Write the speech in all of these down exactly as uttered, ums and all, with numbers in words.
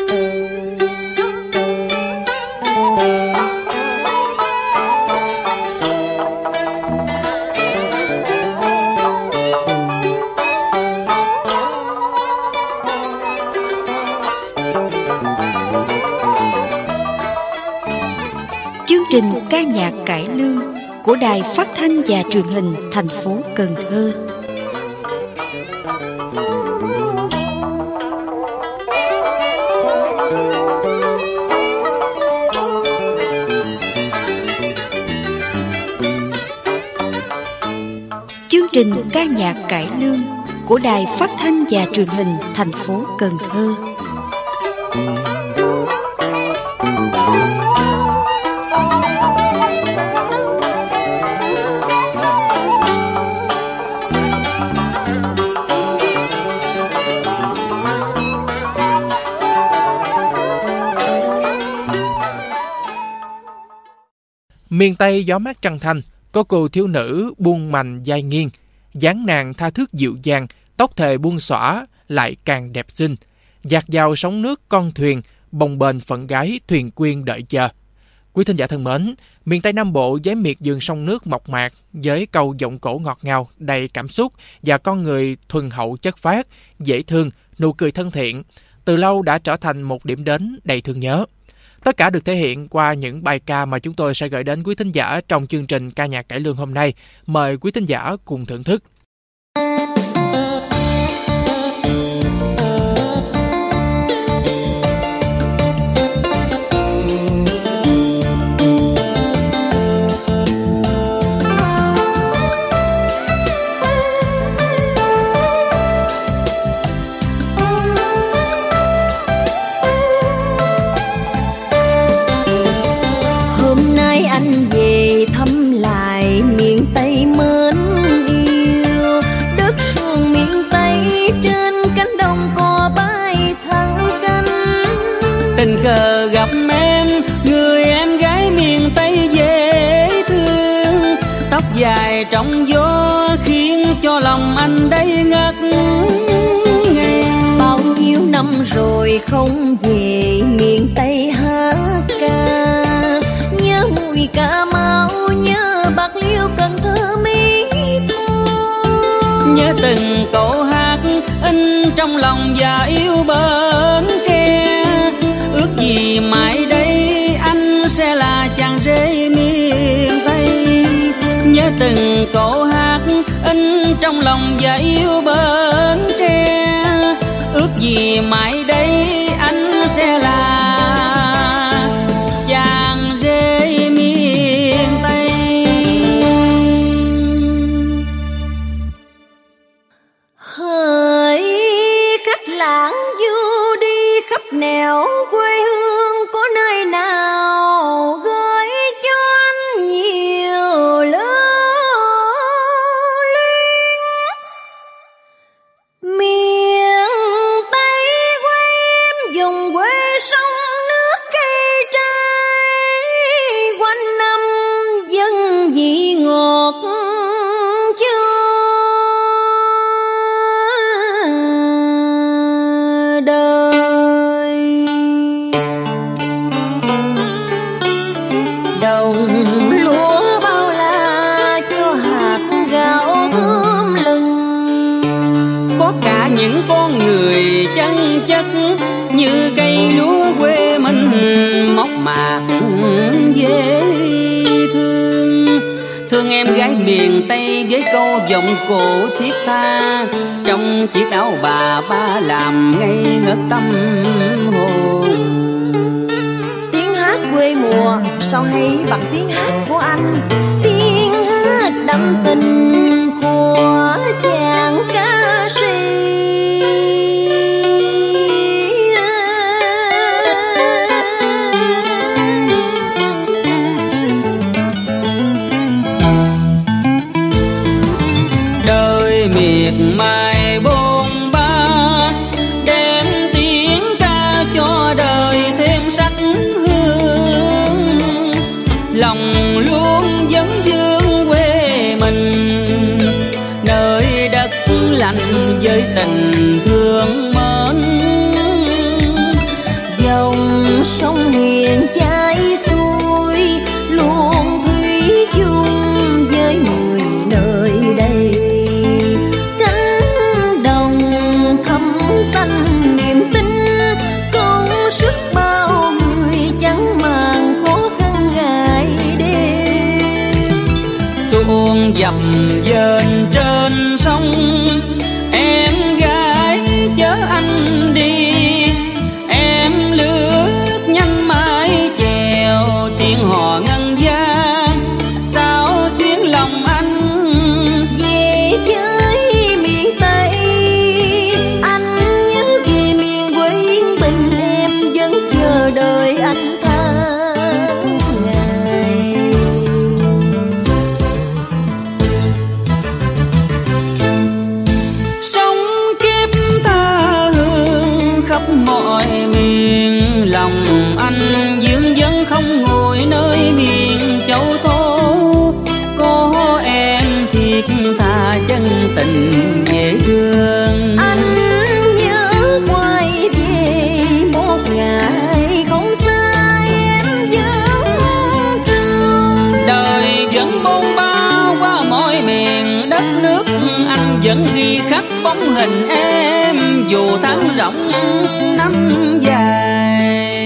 Chương trình ca nhạc cải lương của Đài Phát thanh và Truyền hình thành phố Cần Thơ. Chương trình ca nhạc cải lương của Đài Phát thanh và Truyền hình thành phố Cần Thơ. Miền Tây gió mát trăng thanh, có cô thiếu nữ buông mành vai nghiêng, dáng nàng tha thước dịu dàng, tóc thề buông xõa lại càng đẹp xinh. Dạt vào sóng nước con thuyền, bồng bềnh phận gái thuyền quyên đợi chờ. Quý thính giả thân mến, miền Tây Nam Bộ với miệt vườn sông nước mộc mạc, với câu giọng cổ ngọt ngào đầy cảm xúc và con người thuần hậu chất phác, dễ thương, nụ cười thân thiện, từ lâu đã trở thành một điểm đến đầy thương nhớ. Tất cả được thể hiện qua những bài ca mà chúng tôi sẽ gửi đến quý thính giả trong chương trình ca nhạc cải lương hôm nay. Mời quý thính giả cùng thưởng thức. Anh về thăm lại miền Tây mến yêu, đất sương miền Tây trên cánh đồng cò bay thẳng cánh. Tình cờ gặp em, người em gái miền Tây dễ thương, tóc dài trong gió khiến cho lòng anh đây ngất ngây. Bao nhiêu năm rồi không về miền Tây hát ca, nhớ mùi Cà Mau, nhớ Bạc Liêu, Cần Thơ, Mỹ Tho. Nhớ từng câu hát in trong lòng và yêu Bến Tre. Ước gì mãi đây anh sẽ là chàng rể miền Tây. Nhớ từng câu hát in trong lòng và yêu Bến Tre. Ước gì mãi đây anh sẽ là chàng rể miền Tây. Hỡi khách lãng du đi khắp nẻo quê hương, có nơi nào gửi cho anh nhiều lưu luyến. Miền Tây quê em vùng quê sông nước cây trái, quanh năm dân vị ngọt chưa đời. Đồng lúa bao la cho hạt gạo thơm lừng, Có cả những con người chân chất như cây lúa quê mình mộc mạc dễ thương. Thương em gái miền Tây với câu giọng cổ thiết tha, trong chiếc áo bà ba làm ngây ngất tâm hồn. tiếng hát quê mùa sao hay bằng tiếng hát của anh, tiếng hát đậm tình của chàng ca sĩ. Đời miệt mài bôn ba, đem tiếng ca cho đời thêm sắc hương. Lòng luôn vấn vương quê mình, nơi đất sông hiền chảy xuôi, luôn thủy chung với người nơi đây. Cánh đồng thắm xanh niềm tin, công sức bao người chẳng màng khó khăn ngày đêm. Xuông dầm dên trên sông, em gái chớ anh đi, em lướt nhanh mái chèo tiếng hò ngân vang, sao xuyến lòng anh. Về với miền Tây, anh nhớ về miền quê yên bình, em vẫn chờ đợi anh tháng ngày. Sống kiếp tha hương khắp mọi miền, lòng anh dương vấn không ngồi nơi miền châu thổ. Có em thiệt tha chân tình dễ thương, Anh nhớ quay về một ngày không xa, em vẫn trường. đời vẫn bôn ba qua mọi miền đất nước, anh vẫn ghi khắc bóng hình em dù tháng rộng năm dài.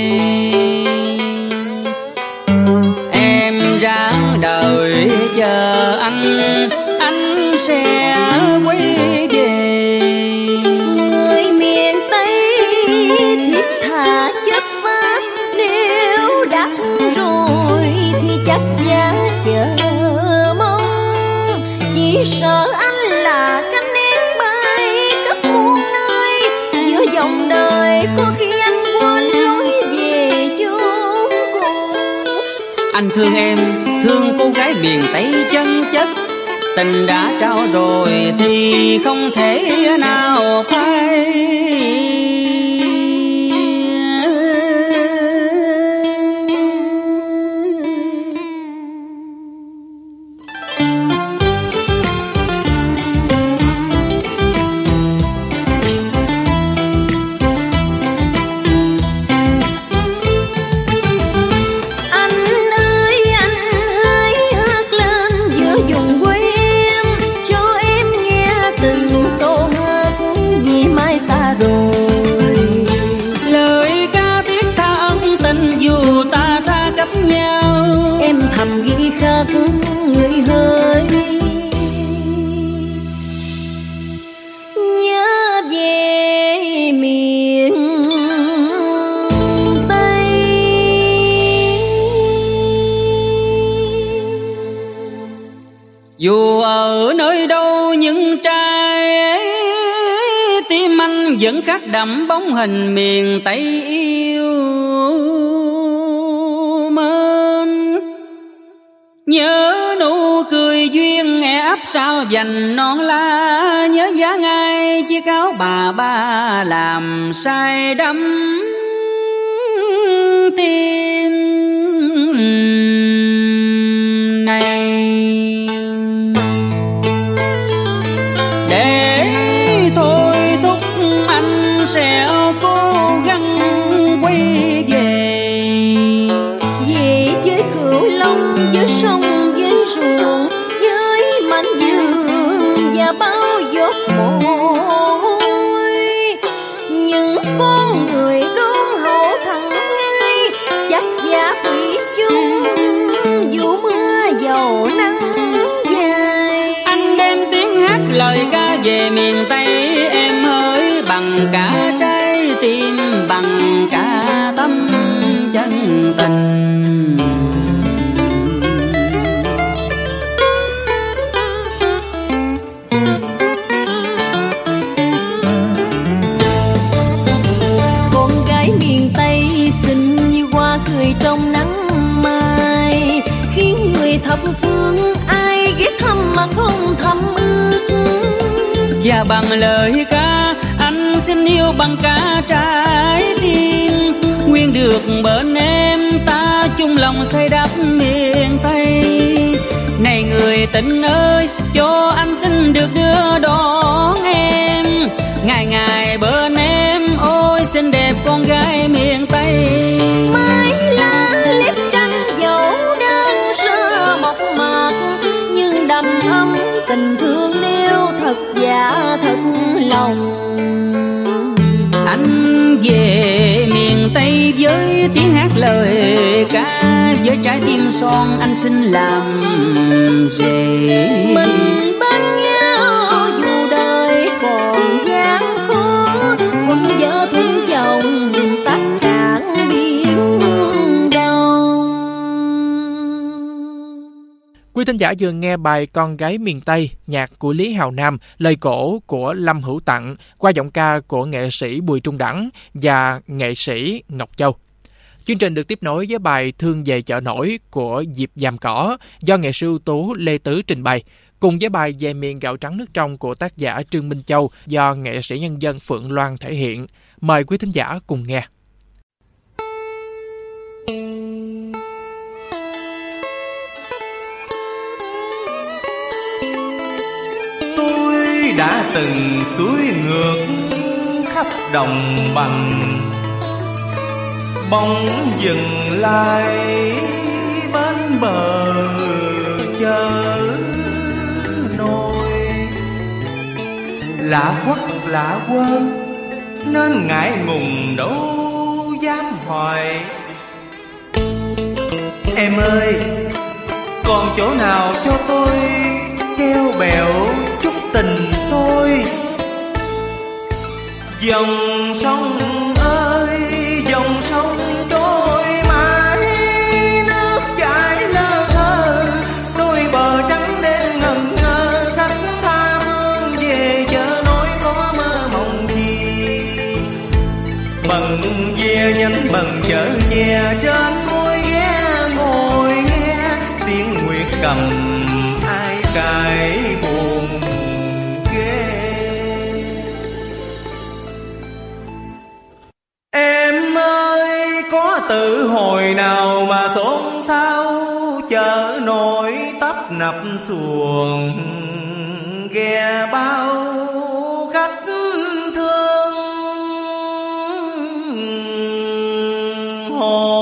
Em ráng đời chờ anh, anh sẽ quay về. Người miền Tây thiết tha chất phát, nếu đắc rồi thì chắc giá chờ mong. Chỉ sợ anh là cánh én bay khắp muôn nơi, giữa dòng đời có khi anh quên lối về chốn cũ. Anh thương em, thương cô gái miền Tây chân chất, tình đã trao rồi thì không thể nào phai. Anh ơi anh hãy hát lên giữa vùng quê em, cho em nghe từng câu hát vì mai xa rồi. Lời ca thiết tha ân tình dù ta xa cách nhau, Em thầm ghi khắc người hơi nhớ về miền Tây. dù ở nơi đâu những trai ấy, tim anh vẫn khắc đậm bóng hình miền Tây yêu mến. Nhớ nụ cười duyên e ấp sao dành non la, nhớ giá ngay chiếc áo bà ba làm say đắm tim này. Để thôi thúc anh sẽ cố gắng quay về, Về với Cửu Long, với sông, với ruộng, với mảnh vườn và bao giọt mồ hôi. Những con người đôn hậu thằng hai, chắc giá thủy chung dù mưa dầu nắng dài. anh đem tiếng hát lời ca về miền Tây em hỡi, bằng cả trái tim, bằng cả tâm chân tình. Con gái miền Tây xinh như hoa cười trong nắng mai, khiến người thập phương ai ghé thăm mà không thầm ước. Và bằng lời ca anh xin yêu bằng cả trái tim, nguyên được bên em ta chung lòng xây đắp miền Tây. Này người tình ơi, cho anh xin được đưa đón em, ngày ngày bên em, ôi xinh đẹp con gái miền Tây. về miền Tây với tiếng hát lời ca, với trái tim son anh xin làm rể. Mình bên nhau dù đời còn gian khó, thuận vợ thuận chồng tất cả biển đông. Quý thính giả vừa nghe bài Con gái miền Tây, nhạc của Lý Hào Nam, lời cổ của Lâm Hữu Tặng, qua giọng ca của nghệ sĩ Bùi Trung Đẳng và nghệ sĩ Ngọc Châu. Chương trình được tiếp nối với bài Thương về chợ nổi của Diệp Giàm Cỏ do nghệ sĩ ưu tú Lê Tứ trình bày, cùng với bài Về miền gạo trắng nước trong của tác giả Trương Minh Châu do nghệ sĩ nhân dân Phượng Loan thể hiện. Mời quý thính giả cùng nghe. Tôi đã từng suối ngược khắp đồng bằng, bỗng dừng lại bên bờ chợ nổi. Lạ quắc lạ quơ nên ngại ngùng đâu dám hỏi. Em ơi, còn chỗ nào cho tôi treo bèo chút tình tôi? Dòng sông ơi dòng sông trôi mãi, nước chảy lơ thơ, đôi bờ trắng đen ngần ngơ. Khách tha phương về chợ nổi có mơ mộng gì? Bần ve nhánh bần chợ che trên ngôi ghé ngồi nghe tiếng nguyệt cầm ai cài buồn ghê. Em ơi, có tự hồi nào mà xôn xao chợ nổi tấp nập xuồng ghe bao khách thương hồn.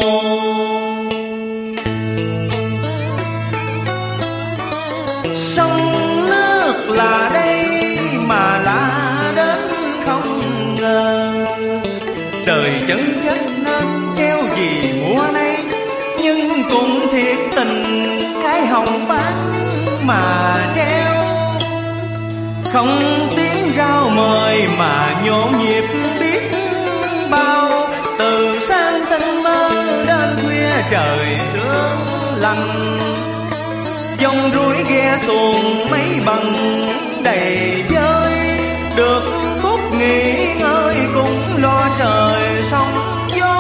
Sông nước là đây mà lạ đến không ngờ, đời chân chất nên treo gì mùa nay, nhưng cũng thiệt tình cái hồng bán mà treo. Không tiếng rao mời mà nhộn nhịp biết bao, từ sáng tinh mơ đến khuya trời sương lạnh. Dòng ruồi ghe xuồng mấy bằng đầy vơi, được phút nghỉ ngơi cũng lo trời sóng gió.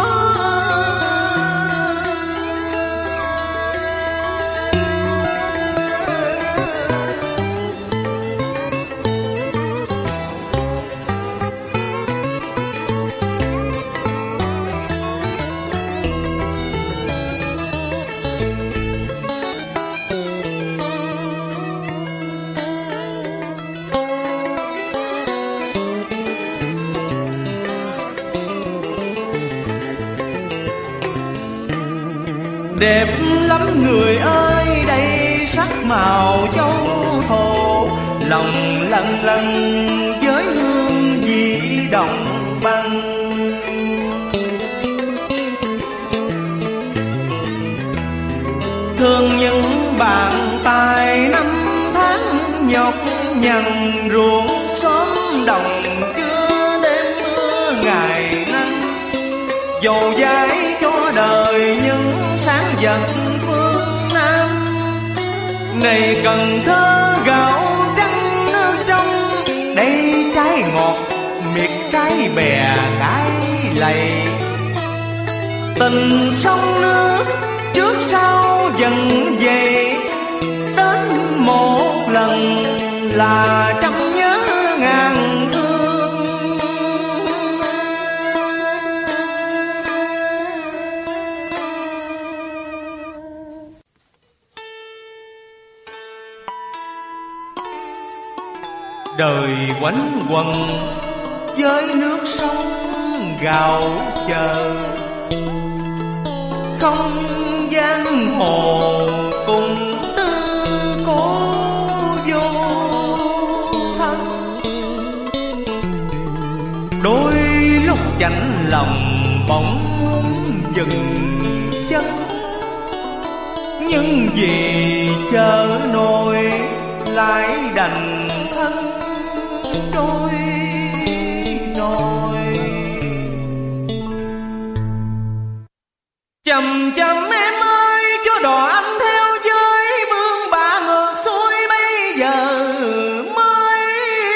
Đẹp lắm người ơi, đây sắc màu châu thổ, lòng lân lân với hương vị đồng bằng. Thương những bàn tay năm tháng nhọc nhằn, ruộng xóm đồng chưa đêm mưa ngày nắng, dầu dãi cho đời những sáng dần phương Nam. Này Cần Thơ gạo trắng nước trong, đây trái ngọt miệt trái bè cái lầy. Tình sông nước trước sau dần về, đến một lần là trăm nhớ ngàn thương. Đời quánh quần với nước sông gạo chờ, không gian hồ cùng tư cố vô thân. Đôi lúc chạnh lòng bỗng muốn dừng chân, nhưng vì chờ nổi lại đành thân trôi nổi. Chậm chậm em ơi, cho đò anh theo với mương bạ ngược xuôi, bây giờ mới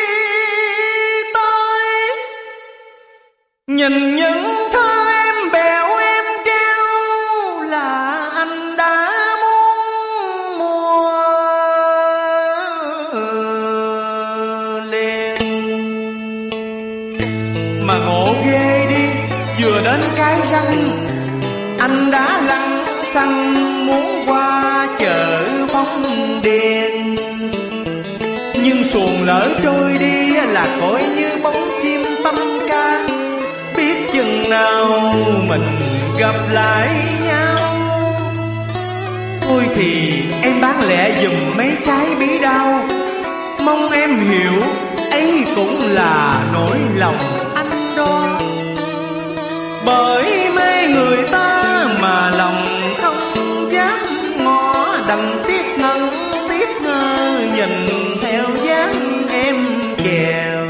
tới. Nhìn những thơ em bèo em treo là anh đã muốn mua liền. Mà ngộ ghê đi, vừa đến cái răng anh đã lăng xăng muốn qua chợ Phong Điền. Nhưng xuồng lỡ trôi đi là coi như bóng chim tâm ca, biết chừng nào mình gặp lại nhau. Thôi thì em bán lẹ giùm mấy cái bí đao, mong em hiểu ấy cũng là nỗi lòng anh đó. Bởi mê người ta mà lòng không dám ngó, đành tiếc ngân tiếc ngơ nhìn theo dáng em chèo.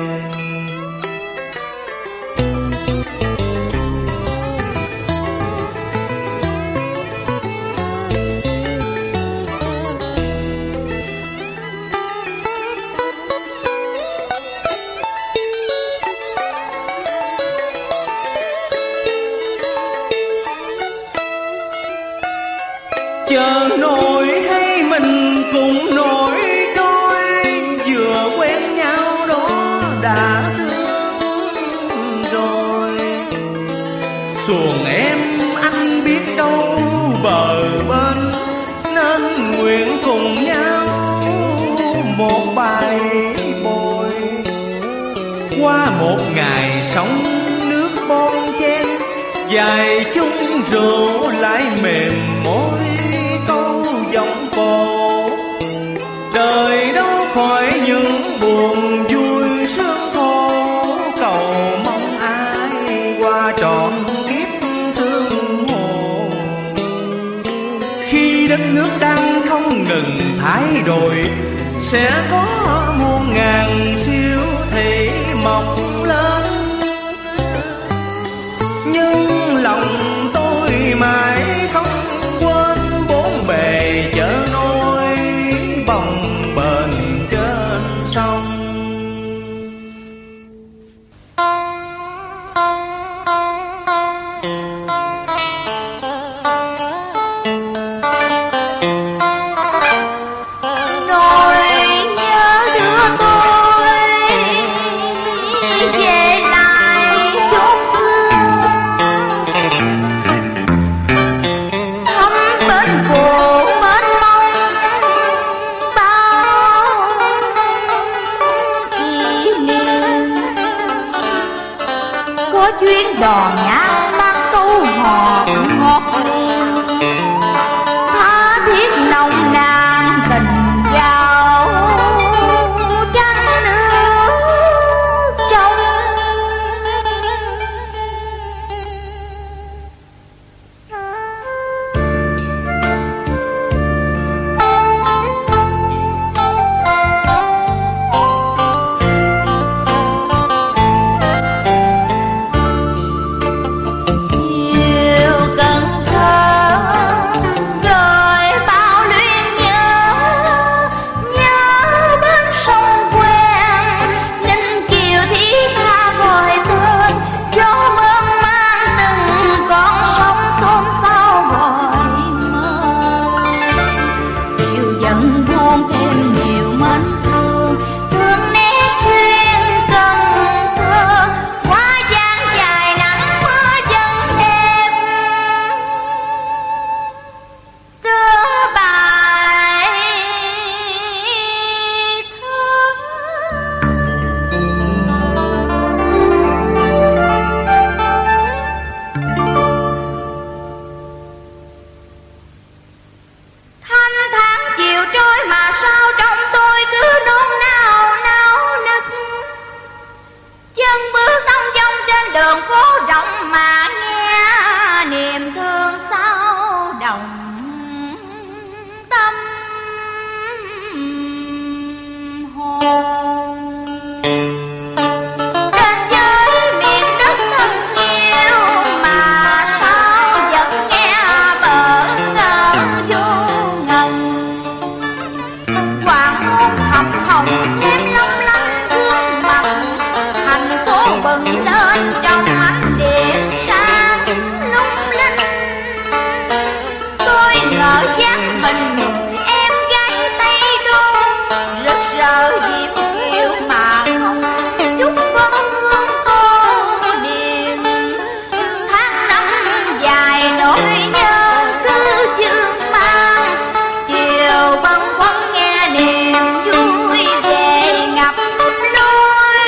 Chờ nổi hay mình cùng nổi đôi, vừa quen nhau đó đã thương rồi. Xuồng em anh biết đâu bờ bên, nên nguyện cùng nhau một bài bồi. Qua một ngày sống nước bon chen, dài chung rượu lại mềm môi câu giọng cổ. Đời đâu khỏi những buồn vui sương khổ, cầu mong ai qua trọn kiếp thương hồ. Khi đất nước đang không ngừng thay đổi, sẽ có muôn ngàn siêu thị mọc lên. Nhưng lòng tôi mãi không quên bốn bề chợ nôi bồng bềnh trên sông. chuyến đò nhã mang câu hò ngọt ngào, tha thiết nồng nàn tình giao trăng nước trong. Chiều Cần Thơ phố rộng mà nghe niềm thương sao đồng tâm hồn. Trên dưới miền đất thân yêu mà sao vẫn nghe bờ ngỡ vô ngần. Hoàng hôn hồng hồng thêm long lanh gương mặt, thành phố bừng lên trong ánh điện sáng lung linh. Tôi ngỡ dáng mình người em gái Tây Đô, rực rỡ diễm kiều mà không chút vân hương tô điểm. Tháng năm dài nỗi nhớ cứ dương mang, chiều bâng khuâng nghe niềm vui về ngập lối.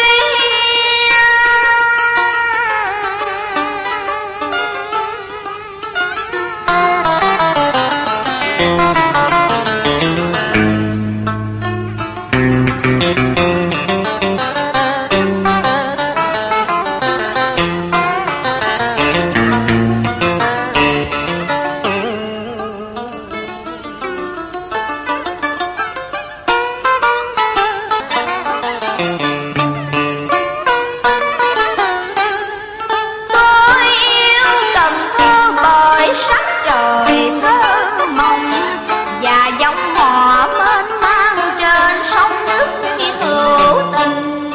Tôi yêu Cần Thơ bởi sắc trời thơ mộng và giọng hò mênh mang trên sông nước như hữu tình.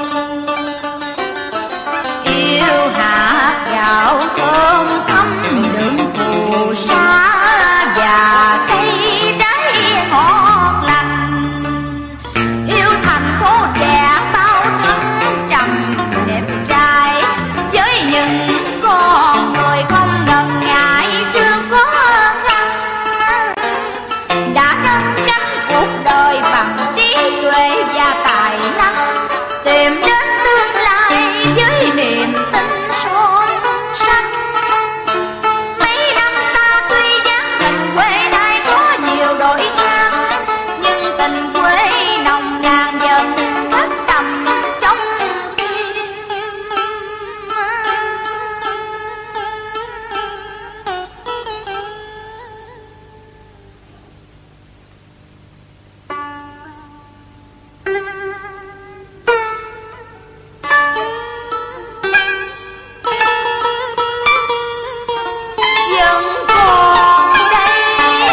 Yêu hạt gạo thơm thắm đượm phù sa và cây trái ngọt lành. Yêu thành phố đẹp bao thăng trầm đẹp trai, với những con người không ngần ngại trước khó khăn. Đã nâng cánh cuộc đời bằng trí tuệ và tài năng, tìm đến tương lai với niềm tin son sắt. Mấy năm xa tuy dáng tình quê này có nhiều đổi khác, nhưng tình quê nồng nàn dần thất tầm trong tim. Vẫn còn đây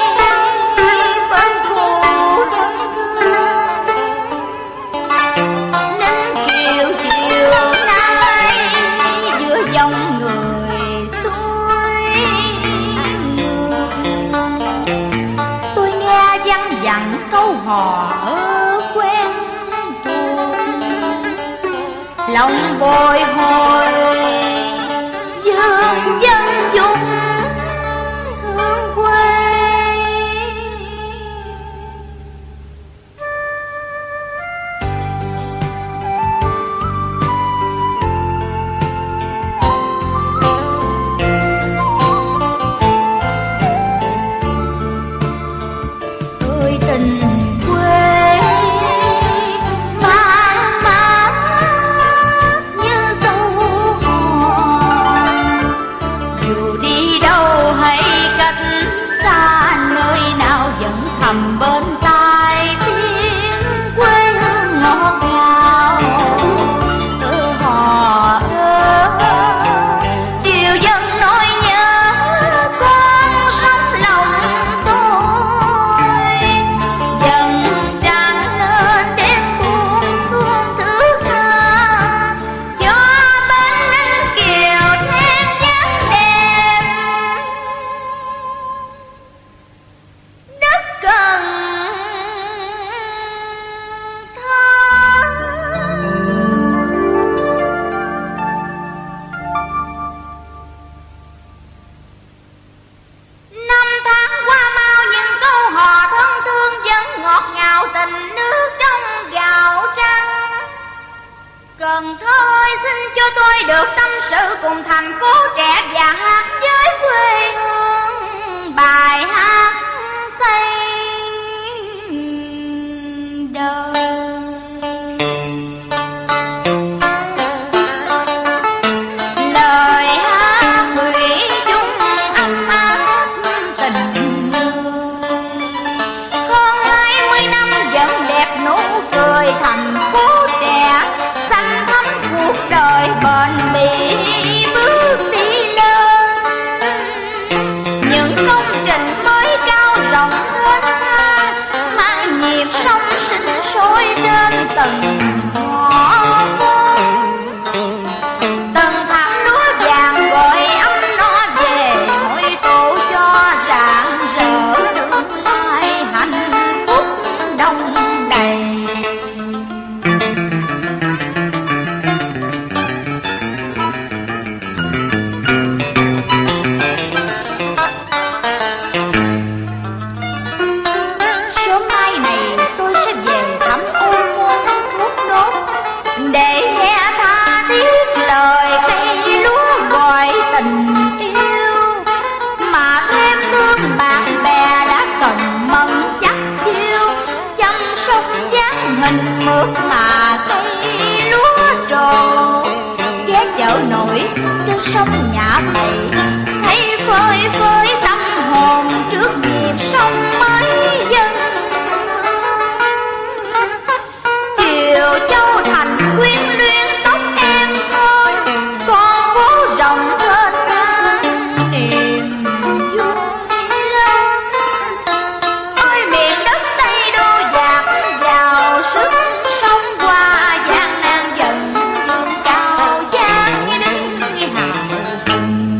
bên khu thân thương, nín chiều chiều nay giữa dòng người xuôi ngược. Tôi nghe văng vẳng câu hò ơ quen thuộc, lòng bồi hồi dương dân dung hương quê. Ơi tình quê mang mát như câu nhà thầy, thấy phơi phới tâm hồn trước nhịp sông mới dân. Chiều Châu Thành quyến luyến tóc em thôi, con phố rộng thênh thang niềm vui lớn. Ôi miền đất Tây Đô dạt vào sức sống qua gian nan dần dương cao dáng như đứng hào hùng.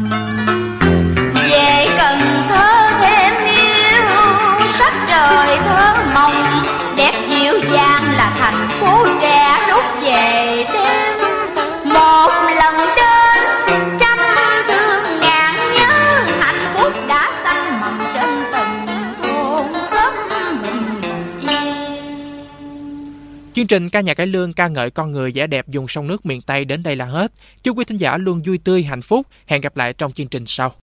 Về Cần Thơ thêm yêu sắc trời thơ mộng, đẹp dịu dàng là thành phố trẻ rút về đêm. Một lần đến trăm thương ngàn nhớ, hạnh phúc đã xanh mầm trên từng thôn xóm bình yên. Chương trình ca nhạc cải lương ca ngợi con người vẻ đẹp vùng sông nước miền Tây đến đây là hết. Chúc quý thính giả luôn vui tươi, hạnh phúc. Hẹn gặp lại trong chương trình sau.